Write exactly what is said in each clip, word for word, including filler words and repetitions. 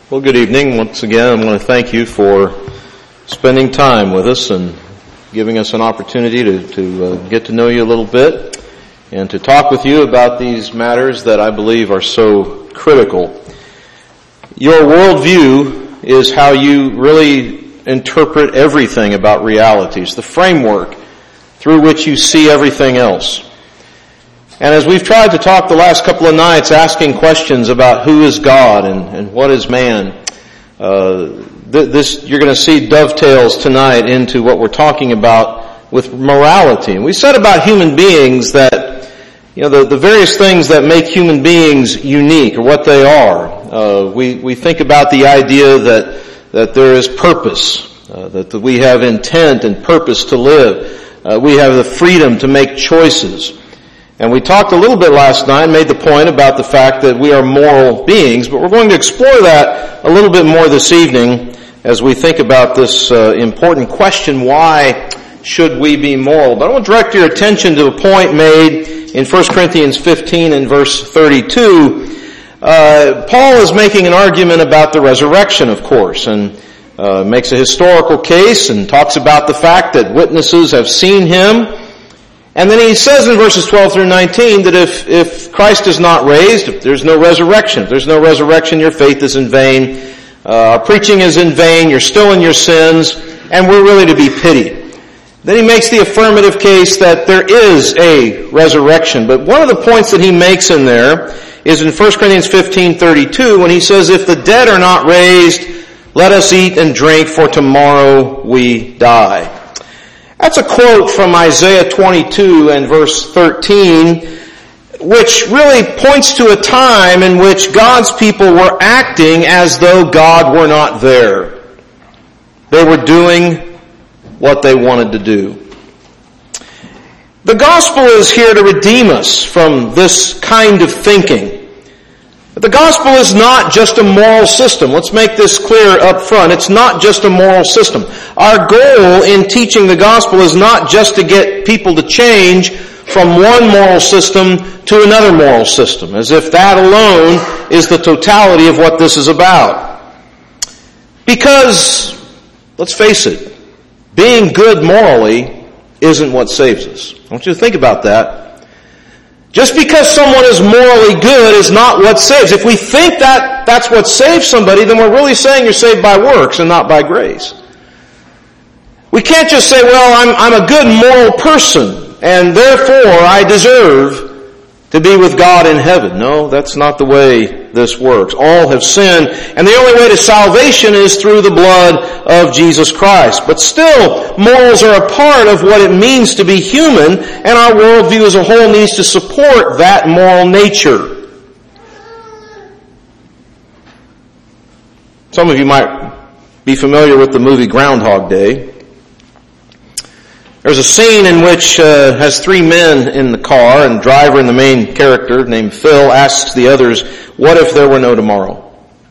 Well, good evening. Once again, I want to thank you for spending time with us and giving us an opportunity to, to uh, get to know you a little bit and to talk with you about these matters that I believe are so critical. Your worldview is how you really interpret everything about realities, the framework through which you see everything else. And as we've tried to talk the last couple of nights asking questions about who is God and, and what is man, uh, th- this you're going to see dovetails tonight into what we're talking about with morality. And we said about human beings that, you know, the, the various things that make human beings unique or what they are. Uh, we, we think about the idea that, that there is purpose, uh, that we have intent and purpose to live. Uh, we have the freedom to make choices. And we talked a little bit last night, made the point about the fact that we are moral beings, but we're going to explore that a little bit more this evening as we think about this uh, important question, why should we be moral? But I want to direct your attention to a point made in First Corinthians fifteen and verse thirty-two. Uh, Paul is making an argument about the resurrection, of course, and uh, makes a historical case and talks about the fact that witnesses have seen him. And then he says in verses twelve through nineteen that if, if Christ is not raised, if there's no resurrection, if there's no resurrection, your faith is in vain, uh, our preaching is in vain, you're still in your sins, and we're really to be pitied. Then he makes the affirmative case that there is a resurrection. But one of the points that he makes in there is in First Corinthians fifteen thirty-two when he says, if the dead are not raised, let us eat and drink, for tomorrow we die. That's a quote from Isaiah twenty-two and verse thirteen, which really points to a time in which God's people were acting as though God were not there. They were doing what they wanted to do. The gospel is here to redeem us from this kind of thinking. But the gospel is not just a moral system. Let's make this clear up front. It's not just a moral system. Our goal in teaching the gospel is not just to get people to change from one moral system to another moral system, as if that alone is the totality of what this is about. Because, let's face it, being good morally isn't what saves us. I want you to think about that. Just because someone is morally good is not what saves. If we think that that's what saves somebody, then we're really saying you're saved by works and not by grace. We can't just say, well, I'm, I'm a good moral person, and therefore I deserve to be with God in heaven. No, that's not the way this works. All have sinned, and the only way to salvation is through the blood of Jesus Christ. But still, morals are a part of what it means to be human, and our worldview as a whole needs to support that moral nature. Some of you might be familiar with the movie Groundhog Day. There's a scene in which uh, has three men in the car, and the driver and the main character named Phil asks the others, what if there were no tomorrow?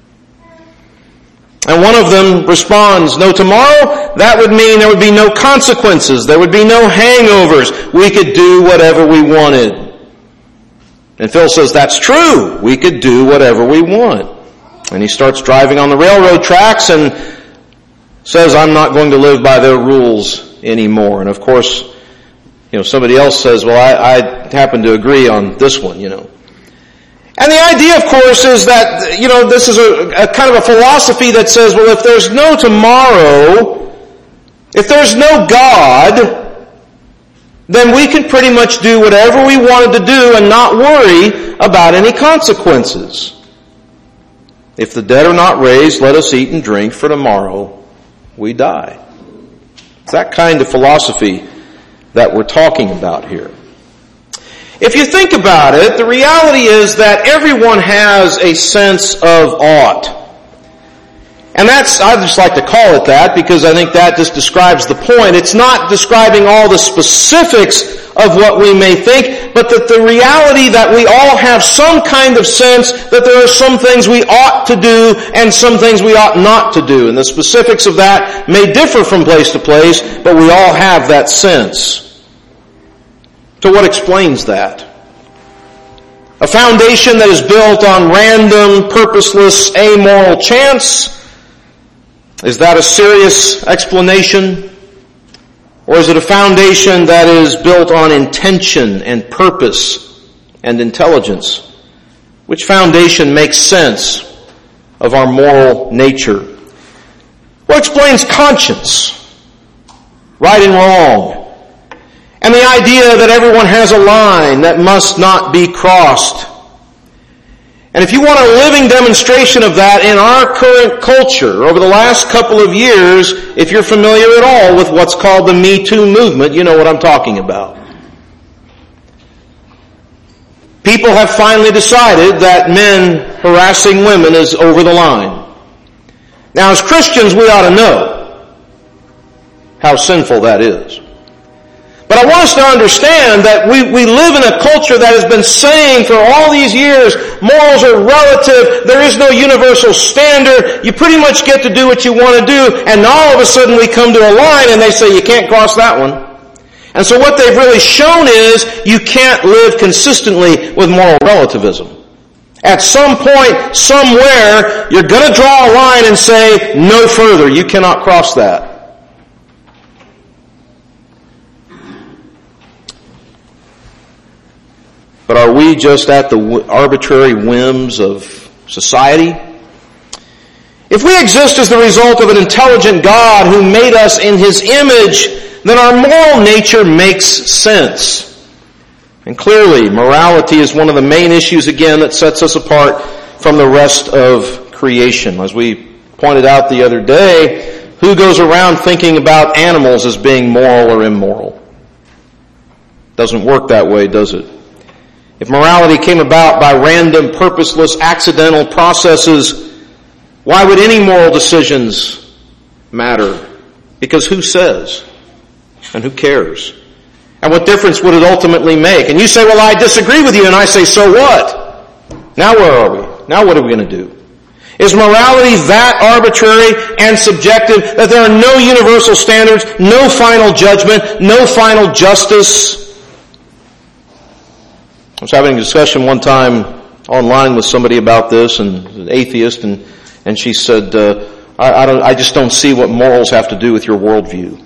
And one of them responds, no tomorrow? That would mean there would be no consequences. There would be no hangovers. We could do whatever we wanted. And Phil says, that's true. We could do whatever we want. And he starts driving on the railroad tracks and says, I'm not going to live by their rules anymore. And of course, you know, somebody else says, well, I, I happen to agree on this one, you know. And the idea, of course, is that, you know, this is a, a kind of a philosophy that says, well, if there's no tomorrow, if there's no God, then we can pretty much do whatever we wanted to do and not worry about any consequences. If the dead are not raised, let us eat and drink, for tomorrow we die. It's that kind of philosophy that we're talking about here. If you think about it, the reality is that everyone has a sense of ought. And that's, I just like to call it that because I think that just describes the point. It's not describing all the specifics of what we may think, but that the reality that we all have some kind of sense that there are some things we ought to do and some things we ought not to do. And the specifics of that may differ from place to place, but we all have that sense. So what explains that? A foundation that is built on random, purposeless, amoral chance? Is that a serious explanation? Or is it a foundation that is built on intention and purpose and intelligence? Which foundation makes sense of our moral nature? What explains conscience, right and wrong, and the idea that everyone has a line that must not be crossed? And if you want a living demonstration of that in our current culture over the last couple of years, if you're familiar at all with what's called the Me Too movement, you know what I'm talking about. People have finally decided that men harassing women is over the line. Now, as Christians, we ought to know how sinful that is. But I want us to understand that we, we live in a culture that has been saying for all these years, morals are relative, there is no universal standard, you pretty much get to do what you want to do, and all of a sudden we come to a line and they say you can't cross that one. And so what they've really shown is you can't live consistently with moral relativism. At some point, somewhere, you're going to draw a line and say, no further, you cannot cross that. But are we just at the arbitrary whims of society? If we exist as the result of an intelligent God who made us in His image, then our moral nature makes sense. And clearly, morality is one of the main issues, again, that sets us apart from the rest of creation. As we pointed out the other day, who goes around thinking about animals as being moral or immoral? Doesn't work that way, does it? If morality came about by random, purposeless, accidental processes, why would any moral decisions matter? Because who says? And who cares? And what difference would it ultimately make? And you say, well, I disagree with you, and I say, so what? Now where are we? Now what are we going to do? Is morality that arbitrary and subjective that there are no universal standards, no final judgment, no final justice? I was having a discussion one time online with somebody about this, and an atheist, and, and she said, uh, I, I, don't, I just don't see what morals have to do with your worldview.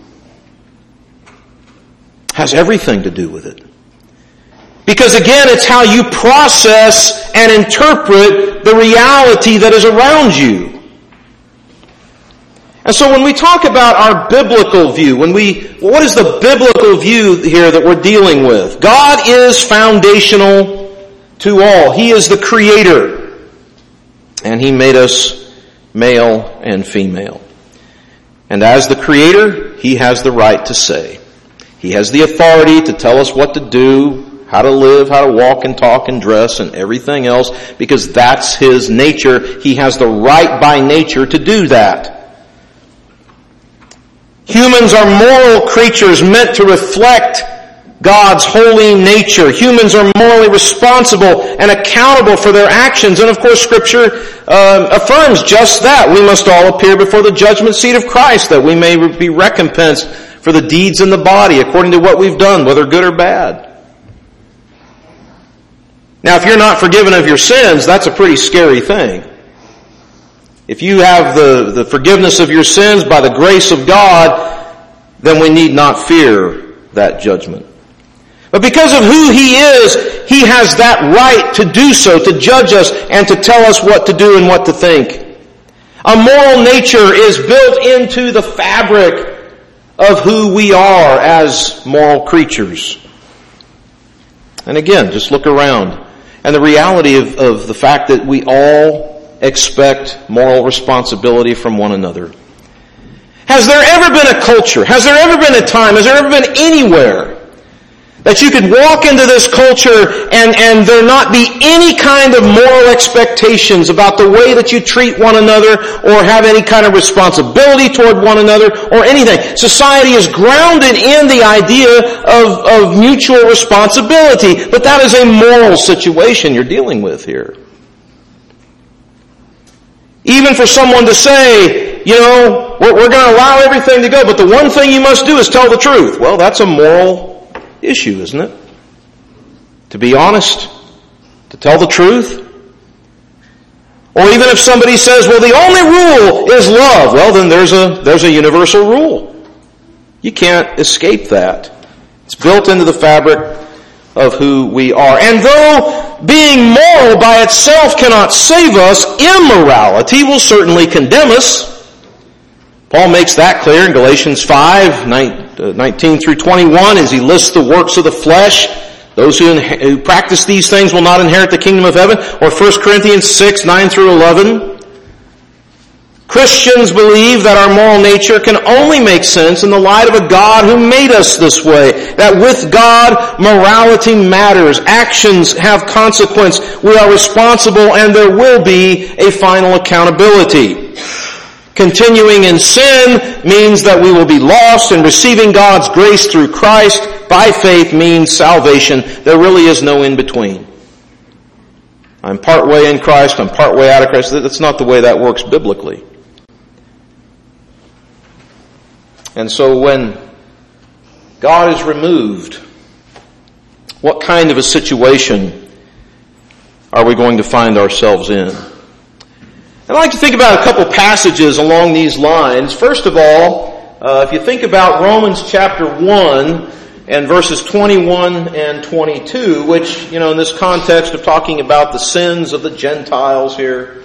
It has everything to do with it. Because again, it's how you process and interpret the reality that is around you. And so when we talk about our biblical view, when we, what is the biblical view here that we're dealing with? God is foundational to all. He is the creator. And He made us male and female. And as the creator, He has the right to say. He has the authority to tell us what to do, how to live, how to walk and talk and dress and everything else, because that's His nature. He has the right by nature to do that. Humans are moral creatures meant to reflect God's holy nature. Humans are morally responsible and accountable for their actions. And of course, Scripture uh, affirms just that. We must all appear before the judgment seat of Christ, that we may be recompensed for the deeds in the body according to what we've done, whether good or bad. Now, if you're not forgiven of your sins, that's a pretty scary thing. If you have the, the forgiveness of your sins by the grace of God, then we need not fear that judgment. But because of who He is, He has that right to do so, to judge us and to tell us what to do and what to think. A moral nature is built into the fabric of who we are as moral creatures. And again, just look around. And the reality of, of the fact that we all expect moral responsibility from one another. Has there ever been a culture, has there ever been a time, has there ever been anywhere that you could walk into this culture and, and there not be any kind of moral expectations about the way that you treat one another or have any kind of responsibility toward one another or anything? Society is grounded in the idea of, of mutual responsibility, but that is a moral situation you're dealing with here. Even for someone to say, you know, we're, we're going to allow everything to go, but the one thing you must do is tell the truth. Well, that's a moral issue, isn't it? To be honest, To tell the truth? Or even if somebody says, well, the only rule is love, well, then there's a, there's a universal rule. You can't escape that. It's built into the fabric of who we are. And though being moral by itself cannot save us, immorality will certainly condemn us. Paul makes that clear in Galatians five, nineteen through twenty-one, as he lists the works of the flesh. Those who, who practice these things will not inherit the kingdom of heaven. Or First Corinthians six, nine through eleven. Christians believe that our moral nature can only make sense in the light of a God who made us this way. That with God, morality matters. Actions have consequence. We are responsible and there will be a final accountability. Continuing in sin means that we will be lost, and receiving God's grace through Christ by faith means salvation. There really is no in-between. I'm part way in Christ, I'm part way out of Christ. That's not the way that works biblically. And so when God is removed, what kind of a situation are we going to find ourselves in? I'd like to think about a couple passages along these lines. First of all, uh, if you think about Romans chapter one and verses twenty-one and twenty-two, which, you know, in this context of talking about the sins of the Gentiles here,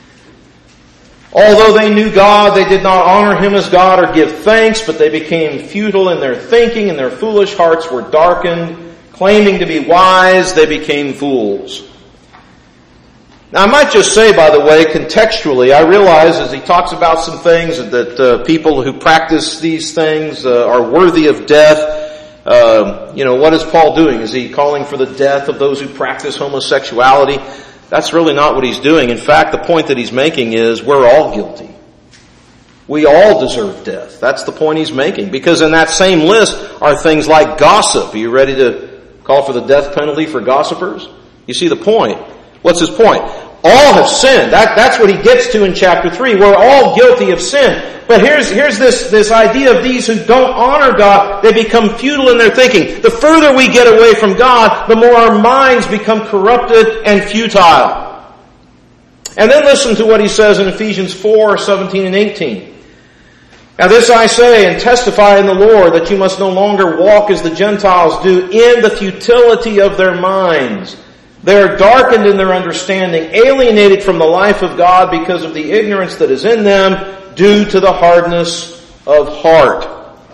although they knew God, they did not honor Him as God or give thanks, but they became futile in their thinking, and their foolish hearts were darkened. Claiming to be wise, they became fools. Now, I might just say, by the way, contextually, I realize as he talks about some things that uh, people who practice these things uh, are worthy of death. Uh, you know, what is Paul doing? Is he calling for the death of those who practice homosexuality? That's really not what he's doing. In fact, the point that he's making is we're all guilty. We all deserve death. That's the point he's making. Because in that same list are things like gossip. Are you ready to call for the death penalty for gossipers? You see the point. What's his point? All have sinned. That, that's what he gets to in chapter three. We're all guilty of sin. But here's, here's this, this idea of these who don't honor God. They become futile in their thinking. The further we get away from God, the more our minds become corrupted and futile. And then listen to what he says in Ephesians four, seventeen and eighteen. Now this I say and testify in the Lord, that you must no longer walk as the Gentiles do in the futility of their minds. They are darkened in their understanding, alienated from the life of God because of the ignorance that is in them due to the hardness of heart.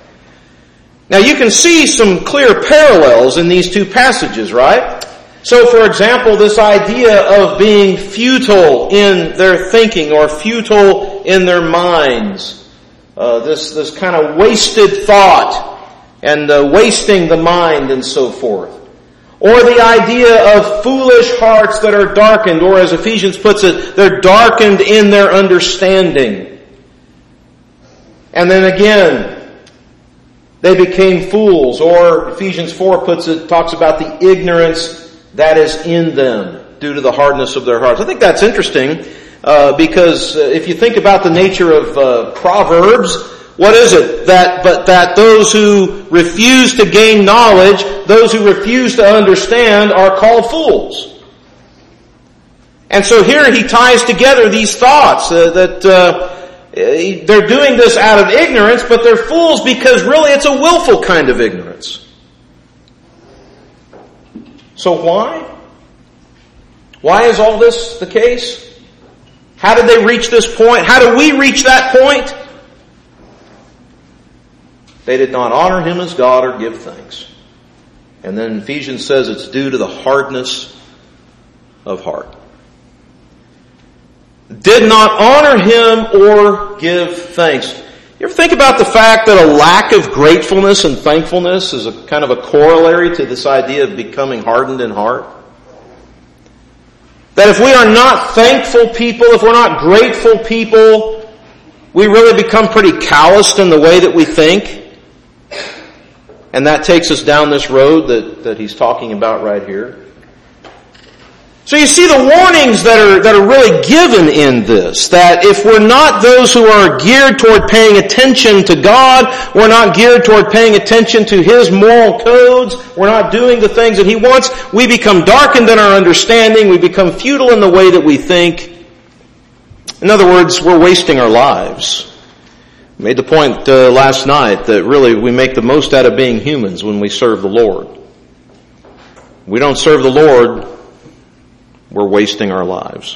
Now you can see some clear parallels in these two passages, right? So for example, this idea of being futile in their thinking or futile in their minds. Uh, this, this kind of wasted thought and uh, wasting the mind and so forth. Or the idea of foolish hearts that are darkened, or as Ephesians puts it, they're darkened in their understanding. And then again, they became fools, or Ephesians four puts it, talks about the ignorance that is in them due to the hardness of their hearts. I think that's interesting, uh, because uh, if you think about the nature of uh, Proverbs, what is it? That, but that those who refuse to gain knowledge, those who refuse to understand are called fools. And so here he ties together these thoughts uh, that uh, they're doing this out of ignorance, but they're fools because really it's a willful kind of ignorance. So why? Why is all this the case? How did they reach this point? How do we reach that point? They did not honor Him as God or give thanks. And then Ephesians says it's due to the hardness of heart. Did not honor Him or give thanks. You ever think about the fact that a lack of gratefulness and thankfulness is a kind of a corollary to this idea of becoming hardened in heart? That if we are not thankful people, if we're not grateful people, we really become pretty calloused in the way that we think. And that takes us down this road that, that he's talking about right here. So you see the warnings that are, that are really given in this, that if we're not those who are geared toward paying attention to God, we're not geared toward paying attention to His moral codes, we're not doing the things that He wants, we become darkened in our understanding, we become futile in the way that we think. In other words, we're wasting our lives. I made the point uh, last night that really we make the most out of being humans when we serve the Lord. We don't serve the Lord, we're wasting our lives.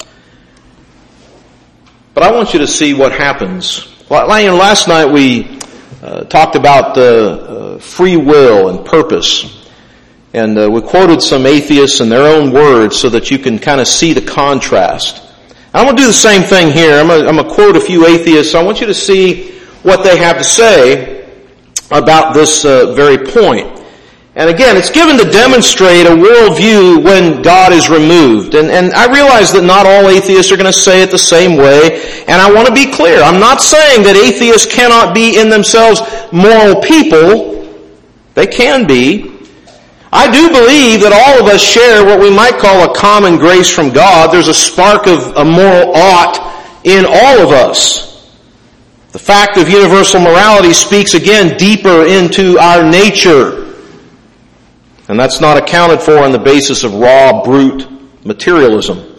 But I want you to see what happens. Last night we uh, talked about uh, uh, free will and purpose. And uh, we quoted some atheists in their own words so that you can kind of see the contrast. I'm going to do the same thing here. I'm going to, I'm going to quote a few atheists. I want you to see what they have to say about this uh, very point. And again, it's given to demonstrate a worldview when God is removed. And, and I realize that not all atheists are going to say it the same way. And I want to be clear. I'm not saying that atheists cannot be in themselves moral people. They can be. I do believe that all of us share what we might call a common grace from God. There's a spark of a moral ought in all of us. The fact of universal morality speaks again deeper into our nature. And that's not accounted for on the basis of raw, brute materialism.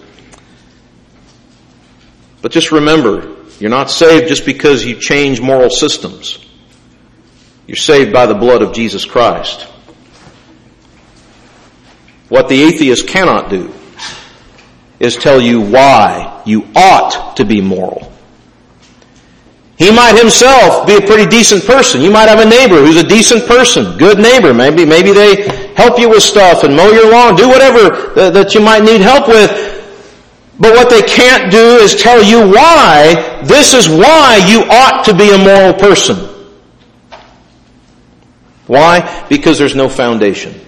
But just remember, you're not saved just because you change moral systems. You're saved by the blood of Jesus Christ. What the atheist cannot do is tell you why you ought to be moral. He might himself be a pretty decent person. You might have a neighbor who's a decent person, good neighbor. Maybe, maybe they help you with stuff and mow your lawn, do whatever that you might need help with. But what they can't do is tell you why, this is why you ought to be a moral person. Why? Because there's no foundation.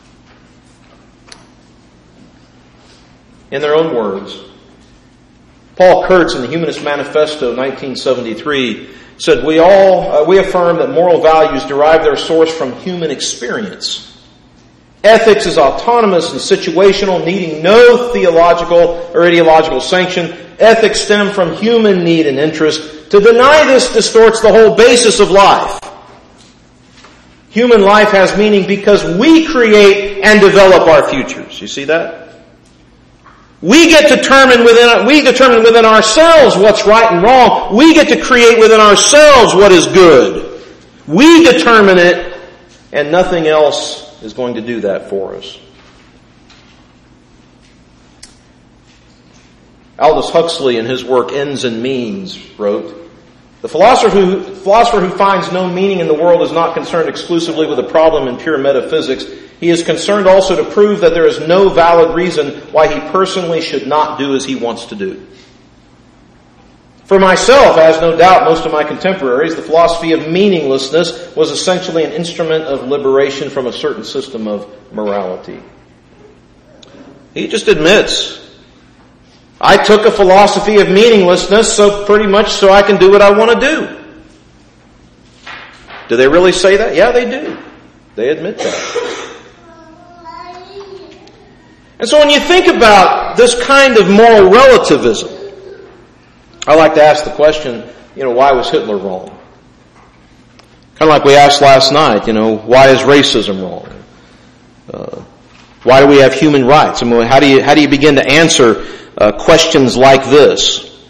In their own words, Paul Kurtz in the Humanist Manifesto nineteen seventy-three said, we all, uh, we affirm that moral values derive their source from human experience. Ethics is autonomous and situational, needing no theological or ideological sanction. Ethics stem from human need and interest. To deny this distorts the whole basis of life. Human life has meaning because we create and develop our futures. You see that? We get to determine within, we determine within ourselves what's right and wrong. We get to create within ourselves what is good. We determine it, and nothing else is going to do that for us. Aldous Huxley in his work Ends and Means wrote, The philosopher who, philosopher who finds no meaning in the world is not concerned exclusively with a problem in pure metaphysics. He is concerned also to prove that there is no valid reason why he personally should not do as he wants to do. For myself, as no doubt most of my contemporaries, the philosophy of meaninglessness was essentially an instrument of liberation from a certain system of morality. He just admits, I took a philosophy of meaninglessness so pretty much so I can do what I want to do. Do they really say that? Yeah, they do. They admit that. And so when you think about this kind of moral relativism, I like to ask the question, you know, why was Hitler wrong? Kind of like we asked last night, you know, why is racism wrong? Uh, why do we have human rights? I mean, how do you, how do you begin to answer uh, questions like this?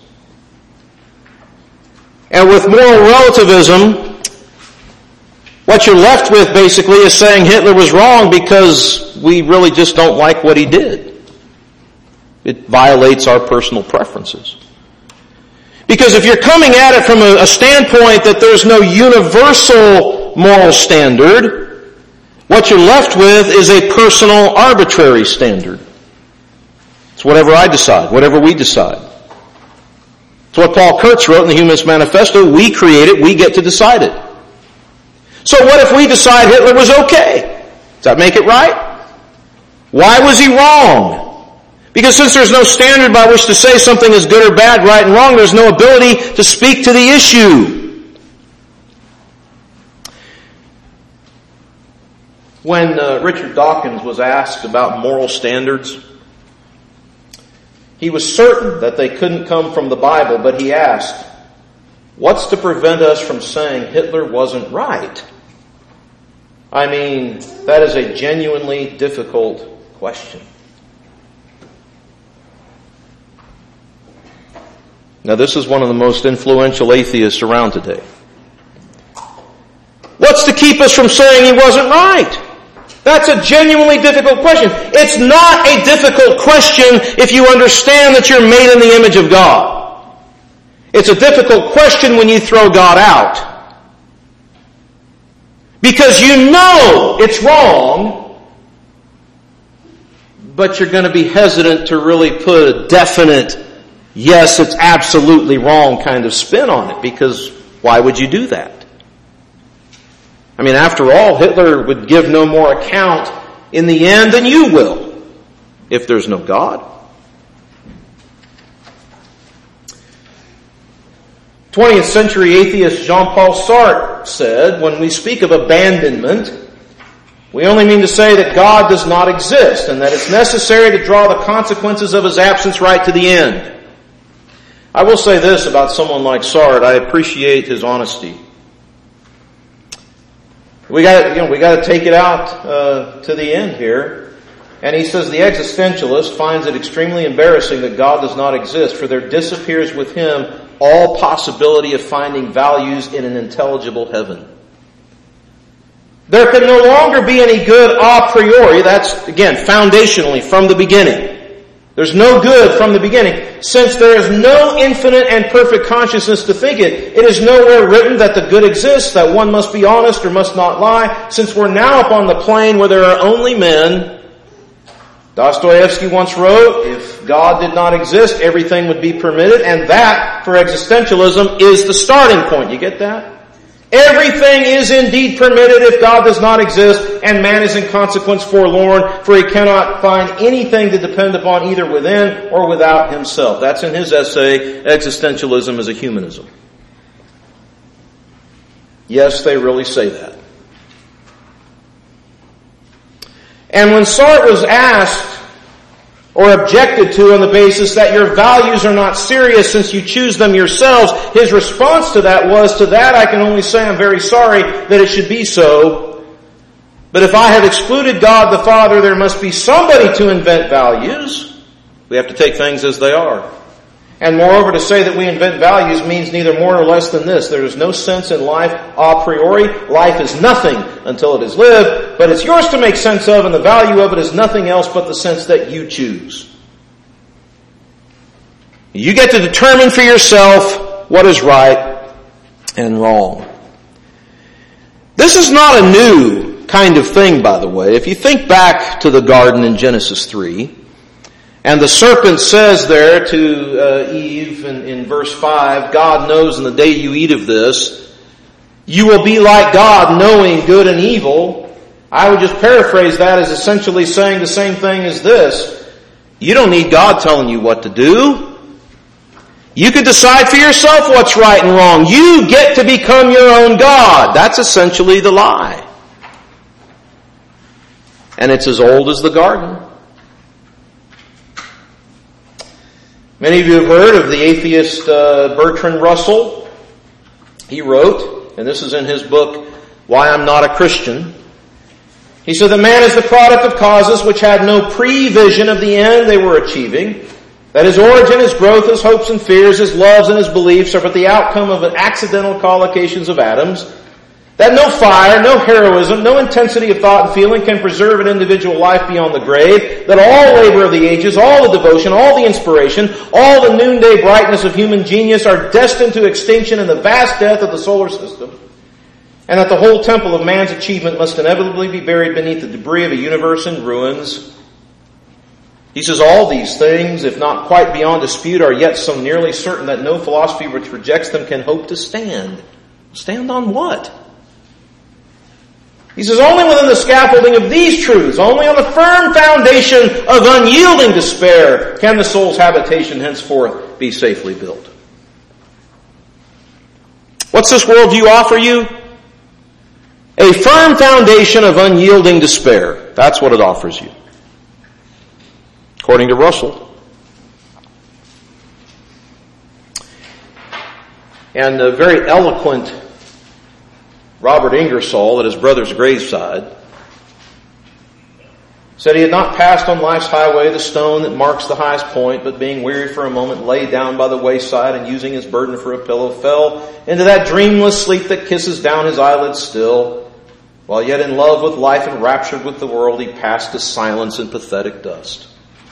And with moral relativism, what you're left with basically is saying Hitler was wrong because we really just don't like what he did. It violates our personal preferences. Because if you're coming at it from a, a standpoint that there's no universal moral standard, what you're left with is a personal arbitrary standard. It's whatever I decide, whatever we decide. It's what Paul Kurtz wrote in the Humanist Manifesto. We create it, we get to decide it. So what if we decide Hitler was okay? Does that make it right? Why was he wrong? Because since there's no standard by which to say something is good or bad, right and wrong, there's no ability to speak to the issue. When uh, Richard Dawkins was asked about moral standards, He was certain that they couldn't come from the Bible, but he asked, what's to prevent us from saying Hitler wasn't right? I mean, that is a genuinely difficult question. Now, this is one of the most influential atheists around today. What's to keep us from saying he wasn't right? That's a genuinely difficult question. It's not a difficult question if you understand that you're made in the image of God. It's a difficult question when you throw God out. Because you know it's wrong, but you're going to be hesitant to really put a definite, yes, it's absolutely wrong kind of spin on it, because why would you do that? I mean, after all, Hitler would give no more account in the end than you will, if there's no God. twentieth century atheist Jean-Paul Sartre said, when we speak of abandonment, we only mean to say that God does not exist and that it's necessary to draw the consequences of his absence right to the end. I will say this about someone like Sartre. I appreciate his honesty. We got, you know, we got to take it out uh, to the end here. And he says the existentialist finds it extremely embarrassing that God does not exist, for there disappears with him all possibility of finding values in an intelligible heaven. There can no longer be any good a priori. That's, again, foundationally from the beginning. There's no good from the beginning. Since there is no infinite and perfect consciousness to think it, it is nowhere written that the good exists, that one must be honest or must not lie. Since we're now upon the plane where there are only men, Dostoevsky once wrote, if God did not exist, everything would be permitted, and that, for existentialism, is the starting point. You get that? Everything is indeed permitted if God does not exist, and man is in consequence forlorn, for he cannot find anything to depend upon either within or without himself. That's in his essay, Existentialism as a Humanism. Yes, they really say that. And when Sartre was asked or objected to on the basis that your values are not serious since you choose them yourselves, his response to that was, to that I can only say I'm very sorry that it should be so. But if I have excluded God the Father, there must be somebody to invent values. We have to take things as they are. And moreover, to say that we invent values means neither more nor less than this. There is no sense in life a priori. Life is nothing until it is lived, but it's yours to make sense of, and the value of it is nothing else but the sense that you choose. You get to determine for yourself what is right and wrong. This is not a new kind of thing, by the way. If you think back to the garden in Genesis three, and the serpent says there to uh, Eve in, in verse five, God knows in the day you eat of this, you will be like God, knowing good and evil. I would just paraphrase that as essentially saying the same thing as this. You don't need God telling you what to do. You can decide for yourself what's right and wrong. You get to become your own God. That's essentially the lie. And it's as old as the garden. Many of you have heard of the atheist uh, Bertrand Russell. He wrote, and this is in his book, Why I'm Not a Christian. He said that man is the product of causes which had no pre-vision of the end they were achieving. That his origin, his growth, his hopes and fears, his loves and his beliefs are but the outcome of accidental collocations of atoms. That no fire, no heroism, no intensity of thought and feeling can preserve an individual life beyond the grave. That all labor of the ages, all the devotion, all the inspiration, all the noonday brightness of human genius are destined to extinction in the vast death of the solar system. And that the whole temple of man's achievement must inevitably be buried beneath the debris of a universe in ruins. He says all these things, if not quite beyond dispute, are yet so nearly certain that no philosophy which rejects them can hope to stand. Stand on what? He says, only within the scaffolding of these truths, only on the firm foundation of unyielding despair, can the soul's habitation henceforth be safely built. What's this worldview offer you? A firm foundation of unyielding despair. That's what it offers you. According to Russell. And the very eloquent Robert Ingersoll at his brother's graveside said he had not passed on life's highway the stone that marks the highest point, but being weary for a moment, lay down by the wayside and using his burden for a pillow, fell into that dreamless sleep that kisses down his eyelids still. While yet in love with life and raptured with the world, he passed to silence and pathetic dust.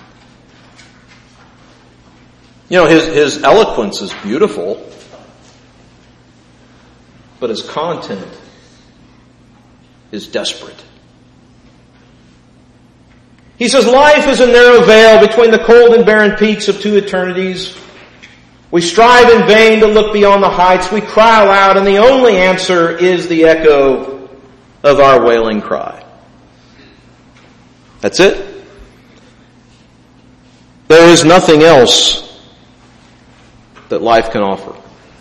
You know, his, his eloquence is beautiful, but his content is desperate. He says, life is a narrow veil between the cold and barren peaks of two eternities. We strive in vain to look beyond the heights. We cry aloud, and the only answer is the echo of our wailing cry. That's it. There is nothing else that life can offer.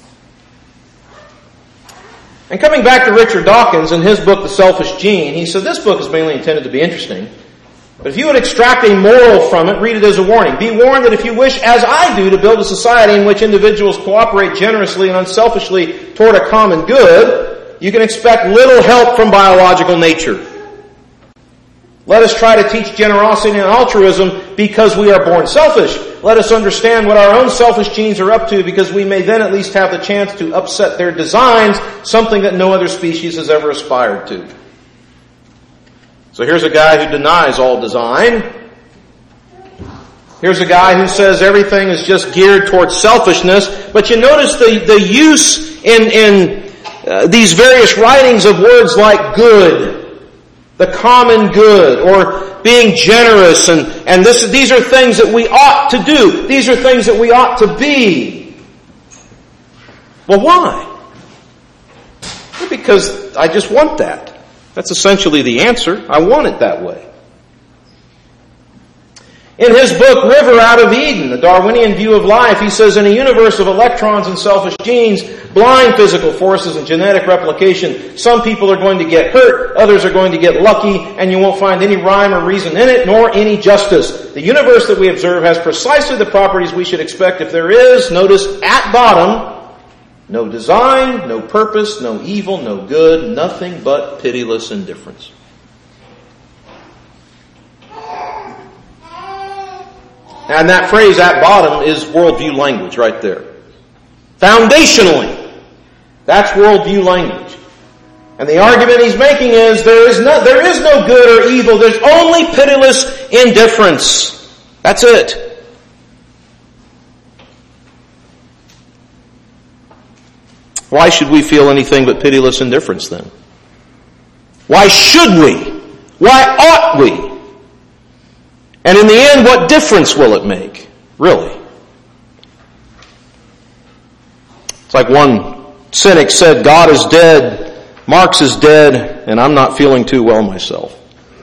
And coming back to Richard Dawkins in his book, The Selfish Gene, he said this book is mainly intended to be interesting. But if you would extract a moral from it, read it as a warning. Be warned that if you wish, as I do, to build a society in which individuals cooperate generously and unselfishly toward a common good, you can expect little help from biological nature. Let us try to teach generosity and altruism because we are born selfish. Let us understand what our own selfish genes are up to, because we may then at least have the chance to upset their designs, something that no other species has ever aspired to. So here's a guy who denies all design. Here's a guy who says everything is just geared towards selfishness. But you notice the, the use in, in uh, these various writings of words like good, the common good, or being generous, and, and this, these are things that we ought to do. These are things that we ought to be. Well, why? Well, because I just want that. That's essentially the answer. I want it that way. In his book, River Out of Eden, The Darwinian View of Life, he says, in a universe of electrons and selfish genes, blind physical forces and genetic replication, some people are going to get hurt, others are going to get lucky, and you won't find any rhyme or reason in it, nor any justice. The universe that we observe has precisely the properties we should expect if there is, notice, at bottom, no design, no purpose, no evil, no good, nothing but pitiless indifference. And that phrase, at bottom, is worldview language right there. Foundationally, that's worldview language. And the argument he's making is there is no, there is no good or evil, there's only pitiless indifference. That's it. Why should we feel anything but pitiless indifference then? Why should we? Why ought we? And in the end, what difference will it make? Really? It's like one cynic said, God is dead, Marx is dead, and I'm not feeling too well myself.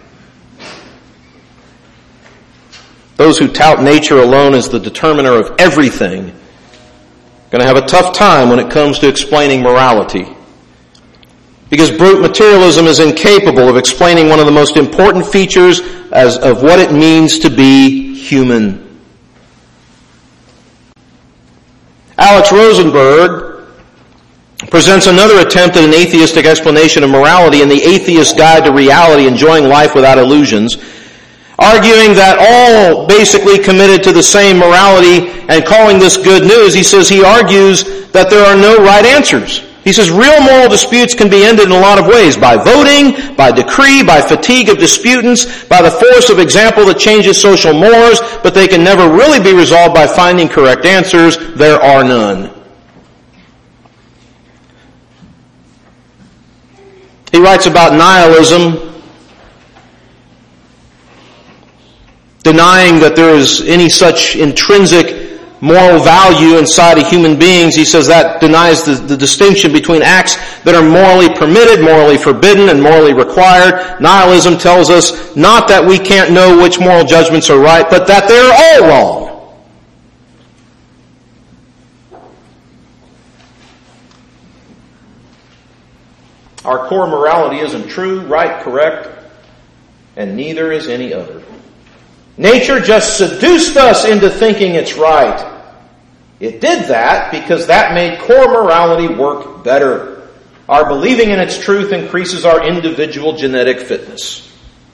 Those who tout nature alone as the determiner of everything going to have a tough time when it comes to explaining morality. Because brute materialism is incapable of explaining one of the most important features as of what it means to be human. Alex Rosenberg presents another attempt at an atheistic explanation of morality in The Atheist's Guide to Reality, Enjoying Life Without Illusions, arguing that all basically committed to the same morality and calling this good news. He says he argues that there are no right answers. He says real moral disputes can be ended in a lot of ways, by voting, by decree, by fatigue of disputants, by the force of example that changes social mores, but they can never really be resolved by finding correct answers. There are none. He writes about nihilism, denying that there is any such intrinsic moral value inside of human beings. He says that denies the, the distinction between acts that are morally permitted, morally forbidden, and morally required. Nihilism tells us not that we can't know which moral judgments are right, but that they're all wrong. Our core morality isn't true, right, correct, and neither is any other. Nature just seduced us into thinking it's right. It did that because that made core morality work better. Our believing in its truth increases our individual genetic fitness.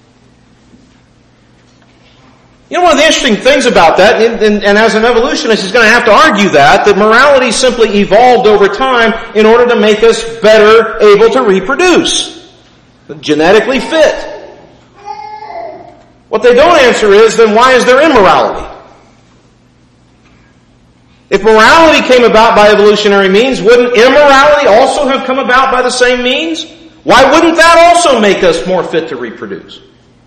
You know, one of the interesting things about that, and, and, and as an evolutionist is going to have to argue that, that morality simply evolved over time in order to make us better able to reproduce. Genetically fit. What they don't answer is, then why is there immorality? If morality came about by evolutionary means, wouldn't immorality also have come about by the same means? Why wouldn't that also make us more fit to reproduce?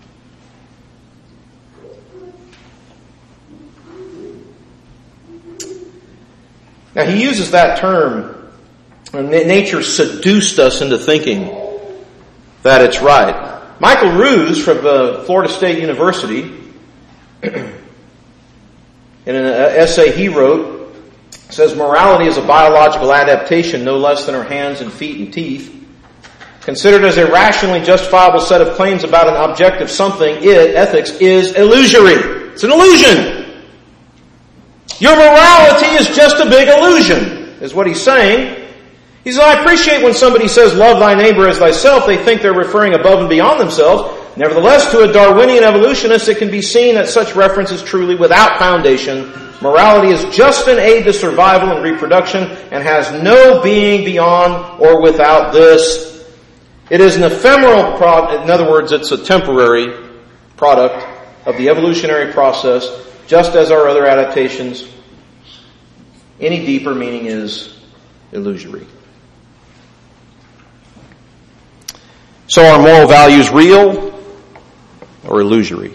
Now he uses that term, nature seduced us into thinking that it's right. Michael Ruse from uh, Florida State University, in an essay he wrote, says morality is a biological adaptation no less than our hands and feet and teeth. Considered as a rationally justifiable set of claims about an objective something, it, ethics, is illusory. It's an illusion. Your morality is just a big illusion, is what he's saying. He says, I appreciate when somebody says, love thy neighbor as thyself, they think they're referring above and beyond themselves. Nevertheless, to a Darwinian evolutionist, it can be seen that such reference is truly without foundation. Morality is just an aid to survival and reproduction and has no being beyond or without this. It is an ephemeral product. In other words, it's a temporary product of the evolutionary process, just as our other adaptations. Any deeper meaning is illusory. So are moral values real or illusory?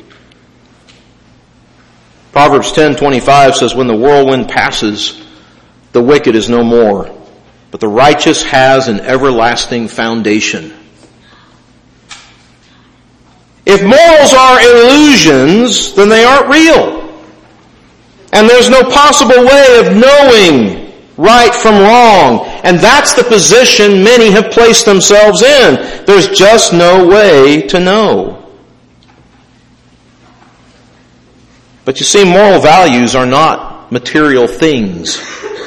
Proverbs ten twenty-five says, when the whirlwind passes, the wicked is no more, but the righteous has an everlasting foundation. If morals are illusions, then they aren't real. And there's no possible way of knowing right from wrong. And that's the position many have placed themselves in. There's just no way to know. But you see, moral values are not material things.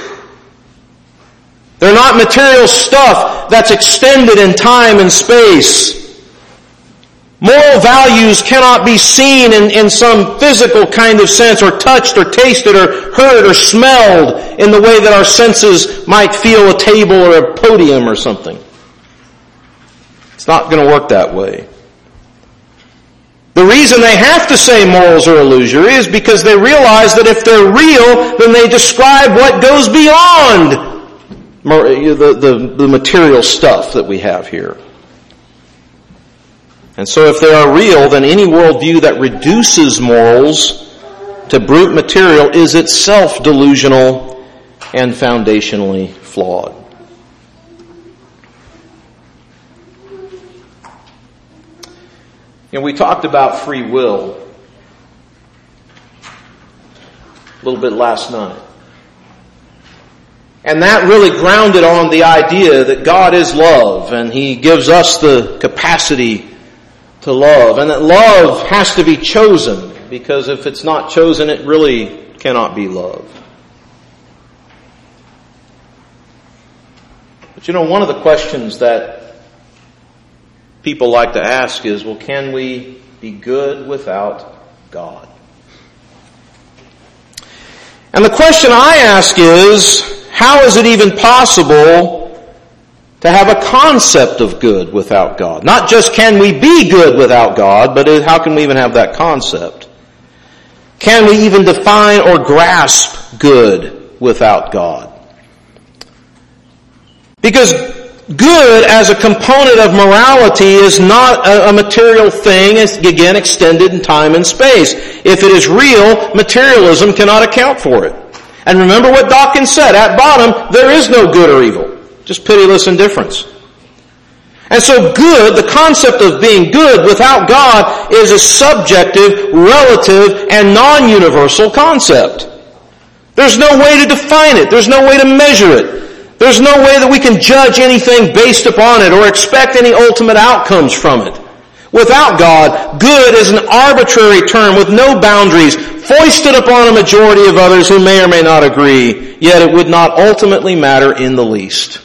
They're not material stuff that's extended in time and space. Moral values cannot be seen in, in some physical kind of sense, or touched or tasted or heard or smelled in the way that our senses might feel a table or a podium or something. It's not going to work that way. The reason they have to say morals are illusory is because they realize that if they're real, then they describe what goes beyond the, the, the material stuff that we have here. And so if they are real, then any worldview that reduces morals to brute material is itself delusional and foundationally flawed. You know, we talked about free will a little bit last night. And that really grounded on the idea that God is love, and He gives us the capacity to love, and that love has to be chosen, because if it's not chosen, it really cannot be love. But you know, one of the questions that people like to ask is, well, can we be good without God? And the question I ask is, how is it even possible to have a concept of good without God? Not just can we be good without God, but how can we even have that concept? Can we even define or grasp good without God? Because good as a component of morality is not a material thing, it's again extended in time and space. If it is real, materialism cannot account for it. And remember what Dawkins said, at bottom, there is no good or evil. Just pitiless indifference. And so good, the concept of being good without God, is a subjective, relative, and non-universal concept. There's no way to define it. There's no way to measure it. There's no way that we can judge anything based upon it or expect any ultimate outcomes from it. Without God, good is an arbitrary term with no boundaries, foisted upon a majority of others who may or may not agree, yet it would not ultimately matter in the least.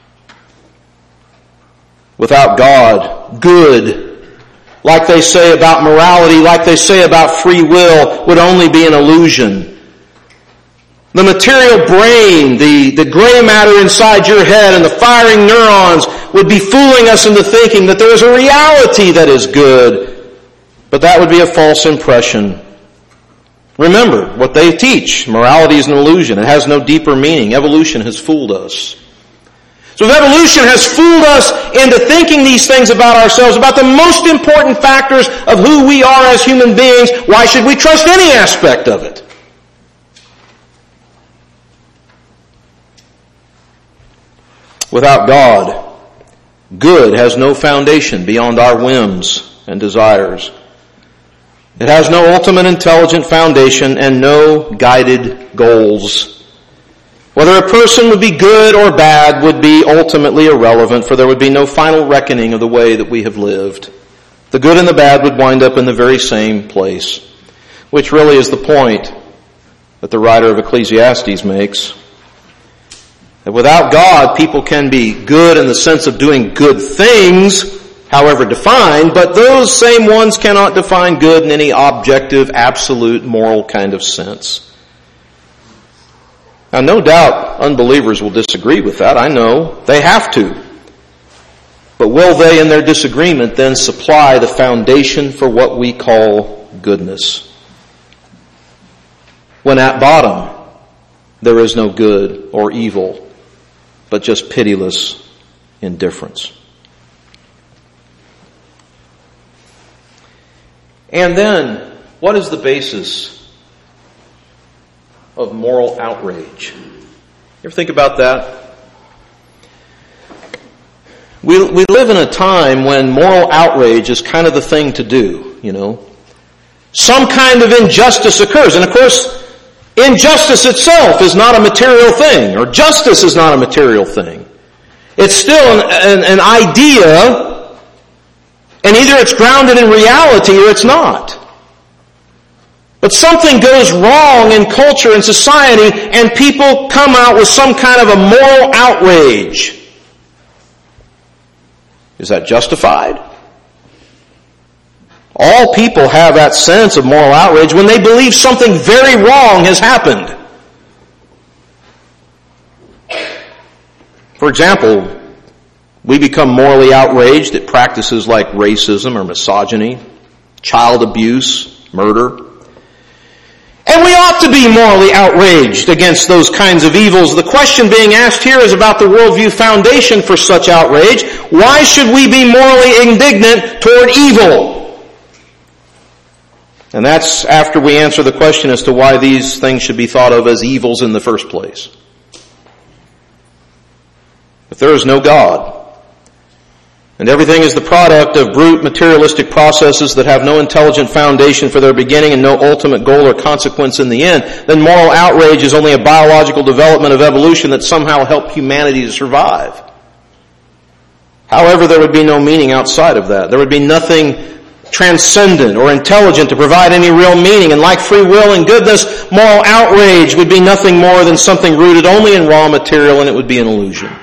Without God, good, like they say about morality, like they say about free will, would only be an illusion. The material brain, the, the gray matter inside your head and the firing neurons would be fooling us into thinking that there is a reality that is good, but that would be a false impression. Remember what they teach. Morality is an illusion. It has no deeper meaning. Evolution has fooled us. So if evolution has fooled us into thinking these things about ourselves, about the most important factors of who we are as human beings, why should we trust any aspect of it? Without God, good has no foundation beyond our whims and desires. It has no ultimate intelligent foundation and no guided goals. Whether a person would be good or bad would be ultimately irrelevant, for there would be no final reckoning of the way that we have lived. The good and the bad would wind up in the very same place, which really is the point that the writer of Ecclesiastes makes. That without God, people can be good in the sense of doing good things, however defined, but those same ones cannot define good in any objective, absolute, moral kind of sense. Now, no doubt unbelievers will disagree with that. I know they have to. But will they, in their disagreement, then supply the foundation for what we call goodness? When at bottom, there is no good or evil, but just pitiless indifference. And then, what is the basis of moral outrage? You ever think about that? We, we live in a time when moral outrage is kind of the thing to do, you know. Some kind of injustice occurs, and of course, injustice itself is not a material thing, or justice is not a material thing. It's still an, an, an idea, and either it's grounded in reality or it's not. But something goes wrong in culture and society, and people come out with some kind of a moral outrage. Is that justified? All people have that sense of moral outrage when they believe something very wrong has happened. For example, we become morally outraged at practices like racism or misogyny, child abuse, murder. And we ought to be morally outraged against those kinds of evils. The question being asked here is about the worldview foundation for such outrage. Why should we be morally indignant toward evil? And that's after we answer the question as to why these things should be thought of as evils in the first place. If there is no God, and everything is the product of brute materialistic processes that have no intelligent foundation for their beginning and no ultimate goal or consequence in the end, then moral outrage is only a biological development of evolution that somehow helped humanity to survive. However, there would be no meaning outside of that. There would be nothing transcendent or intelligent to provide any real meaning. And like free will and goodness, moral outrage would be nothing more than something rooted only in raw material, and it would be an illusion.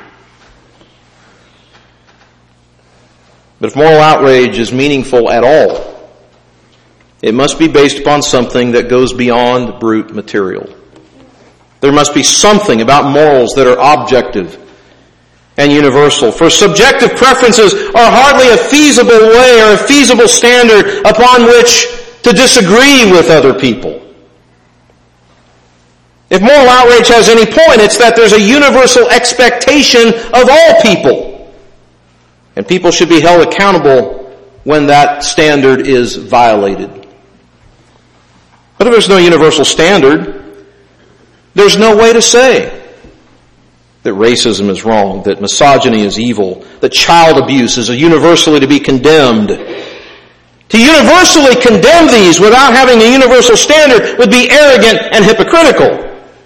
But if moral outrage is meaningful at all, it must be based upon something that goes beyond brute material. There must be something about morals that are objective and universal. For subjective preferences are hardly a feasible way or a feasible standard upon which to disagree with other people. If moral outrage has any point, it's that there's a universal expectation of all people. And people should be held accountable when that standard is violated. But if there's no universal standard, there's no way to say that racism is wrong, that misogyny is evil, that child abuse is universally to be condemned. To universally condemn these without having a universal standard would be arrogant and hypocritical.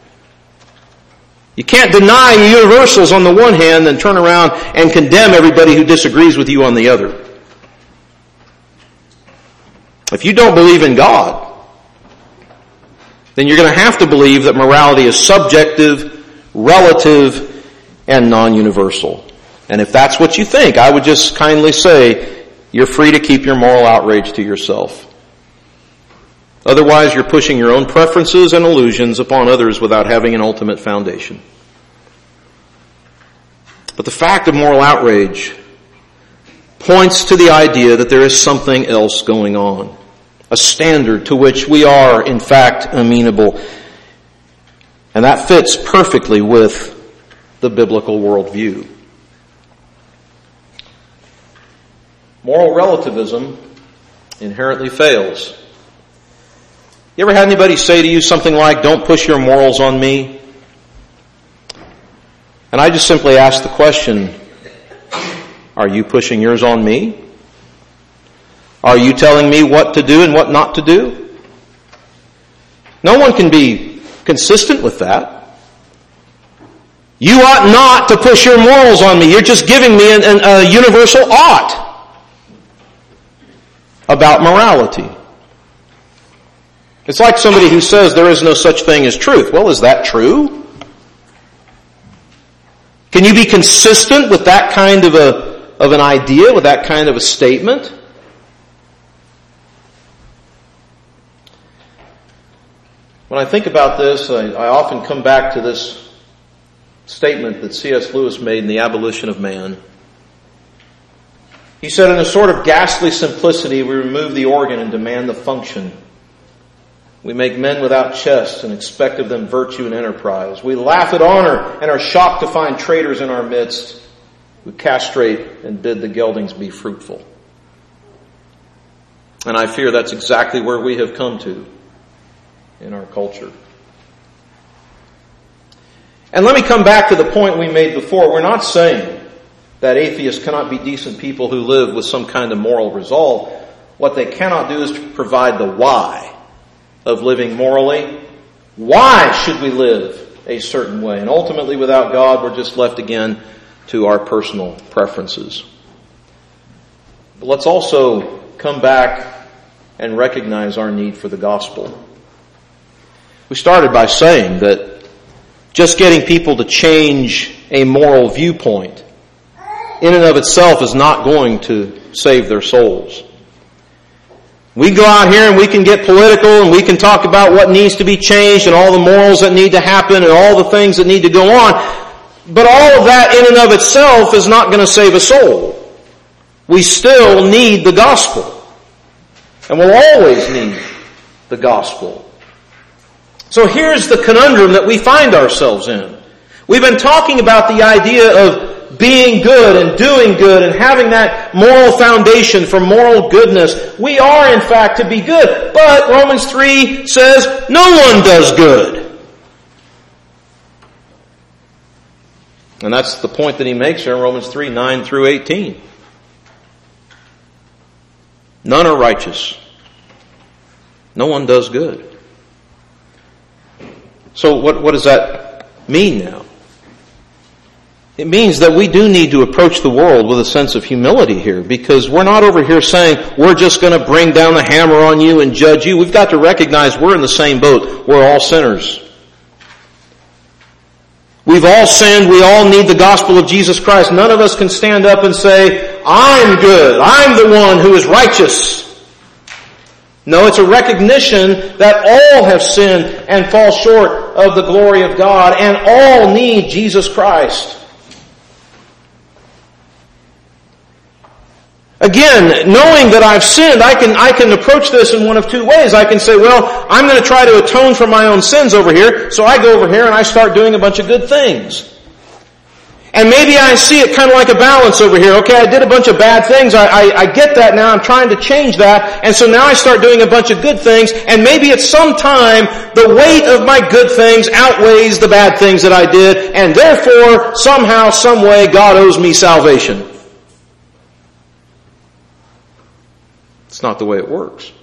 You can't deny universals on the one hand and turn around and condemn everybody who disagrees with you on the other. If you don't believe in God, then you're going to have to believe that morality is subjective, relative, and non-universal. And if that's what you think, I would just kindly say, you're free to keep your moral outrage to yourself. Otherwise, you're pushing your own preferences and illusions upon others without having an ultimate foundation. But the fact of moral outrage points to the idea that there is something else going on, a standard to which we are, in fact, amenable. And that fits perfectly with the biblical worldview. Moral relativism inherently fails. You ever had anybody say to you something like, "Don't push your morals on me"? And I just simply ask the question, are you pushing yours on me? Are you telling me what to do and what not to do? No one can be consistent with that. You ought not to push your morals on me. You're just giving me an, an, a universal ought about morality. It's like somebody who says there is no such thing as truth. Well, is that true? Can you be consistent with that kind of a of an idea, with that kind of a statement? When I think about this, I, I often come back to this statement that C S Lewis made in The Abolition of Man. He said, in a sort of ghastly simplicity, we remove the organ and demand the function. We make men without chests and expect of them virtue and enterprise. We laugh at honor and are shocked to find traitors in our midst. We castrate and bid the geldings be fruitful. And I fear that's exactly where we have come to in our culture. And let me come back to the point we made before. We're not saying that atheists cannot be decent people who live with some kind of moral resolve. What they cannot do is to provide the why of living morally. Why should we live a certain way? And ultimately, without God, we're just left again to our personal preferences. But let's also come back and recognize our need for the gospel. We started by saying that just getting people to change a moral viewpoint in and of itself is not going to save their souls. We go out here and we can get political and we can talk about what needs to be changed and all the morals that need to happen and all the things that need to go on. But all of that in and of itself is not going to save a soul. We still need the gospel. And we'll always need the gospel. So here's the conundrum that we find ourselves in. We've been talking about the idea of being good and doing good and having that moral foundation for moral goodness. We are, in fact, to be good. But Romans three says no one does good. And that's the point that he makes here in Romans three, nine through eighteen. None are righteous. No one does good. So what, what does that mean now? It means that we do need to approach the world with a sense of humility here, because we're not over here saying we're just going to bring down the hammer on you and judge you. We've got to recognize we're in the same boat. We're all sinners. We've all sinned. We all need the gospel of Jesus Christ. None of us can stand up and say, I'm good. I'm the one who is righteous. No, it's a recognition that all have sinned and fall short of the glory of God, and all need Jesus Christ. Again, knowing that I've sinned, I can, I can approach this in one of two ways. I can say, well, I'm going to try to atone for my own sins over here, so I go over here and I start doing a bunch of good things. And maybe I see it kind of like a balance over here. Okay, I did a bunch of bad things. I, I, I get that now. I'm trying to change that. And so now I start doing a bunch of good things. And maybe at some time, the weight of my good things outweighs the bad things that I did. And therefore, somehow, some way, God owes me salvation. It's not the way it works.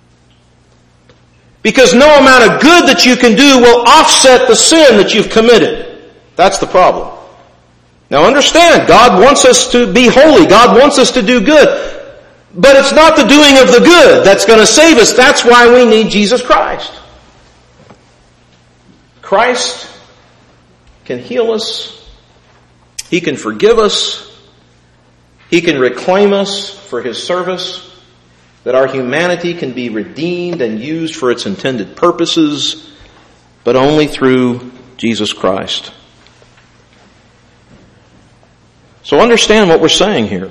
Because no amount of good that you can do will offset the sin that you've committed. That's the problem. Now understand, God wants us to be holy. God wants us to do good. But it's not the doing of the good that's going to save us. That's why we need Jesus Christ. Christ can heal us. He can forgive us. He can reclaim us for His service. That our humanity can be redeemed and used for its intended purposes, but only through Jesus Christ. So understand what we're saying here.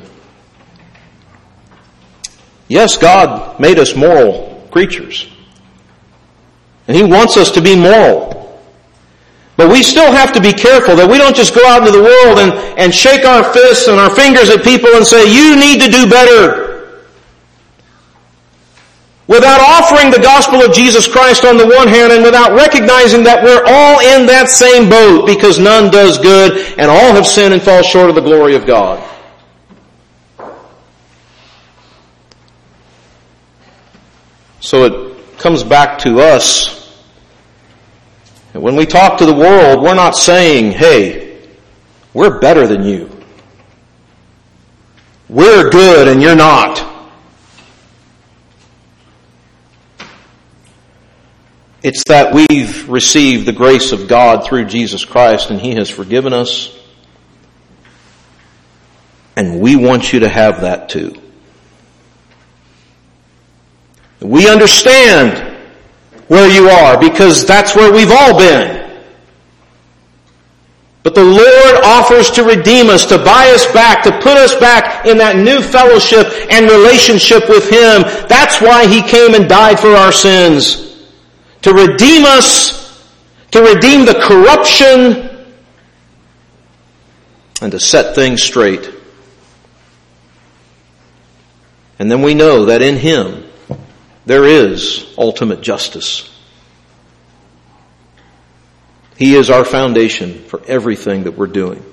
Yes, God made us moral creatures. And He wants us to be moral. But we still have to be careful that we don't just go out into the world and, and shake our fists and our fingers at people and say, you need to do better. Without offering the gospel of Jesus Christ on the one hand and without recognizing that we're all in that same boat because none does good and all have sinned and fall short of the glory of God. So it comes back to us. When we talk to the world, we're not saying, hey, we're better than you. We're good and you're not. It's that we've received the grace of God through Jesus Christ and He has forgiven us. And we want you to have that too. We understand where you are because that's where we've all been. But the Lord offers to redeem us, to buy us back, to put us back in that new fellowship and relationship with Him. That's why He came and died for our sins. To redeem us, to redeem the corruption, and to set things straight. And then we know that in Him there is ultimate justice. He is our foundation for everything that we're doing.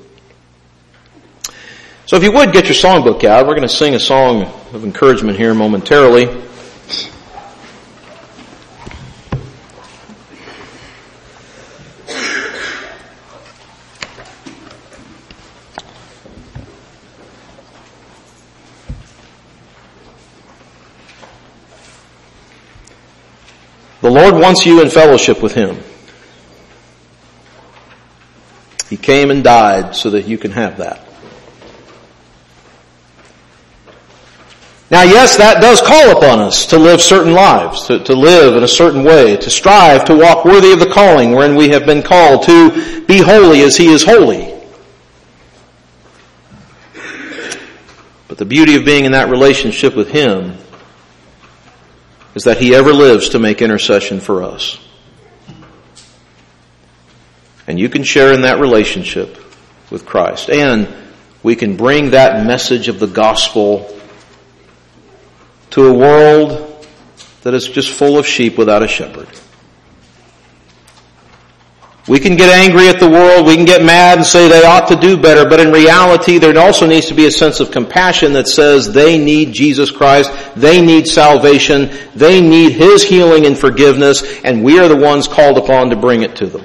So if you would get your songbook out, we're going to sing a song of encouragement here momentarily. The Lord wants you in fellowship with Him. He came and died so that you can have that. Now, yes, that does call upon us to live certain lives, to, to live in a certain way, to strive to walk worthy of the calling wherein we have been called, to be holy as He is holy. But the beauty of being in that relationship with Him is that He ever lives to make intercession for us. And you can share in that relationship with Christ. And we can bring that message of the gospel to a world that is just full of sheep without a shepherd. We can get angry at the world, we can get mad and say they ought to do better, but in reality there also needs to be a sense of compassion that says they need Jesus Christ, they need salvation, they need His healing and forgiveness, and we are the ones called upon to bring it to them.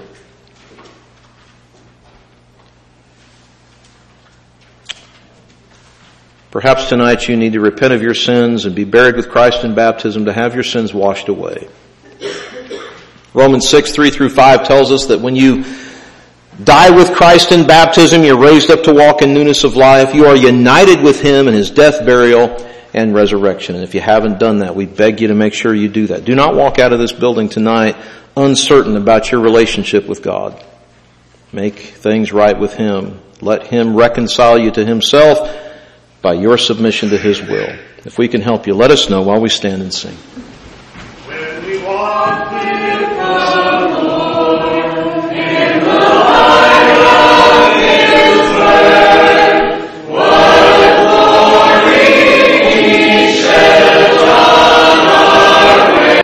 Perhaps tonight you need to repent of your sins and be buried with Christ in baptism to have your sins washed away. Romans six, three through five tells us that when you die with Christ in baptism, you're raised up to walk in newness of life. You are united with Him in His death, burial, and resurrection. And if you haven't done that, we beg you to make sure you do that. Do not walk out of this building tonight uncertain about your relationship with God. Make things right with Him. Let Him reconcile you to Himself by your submission to His will. If we can help you, let us know while we stand and sing. When we walk with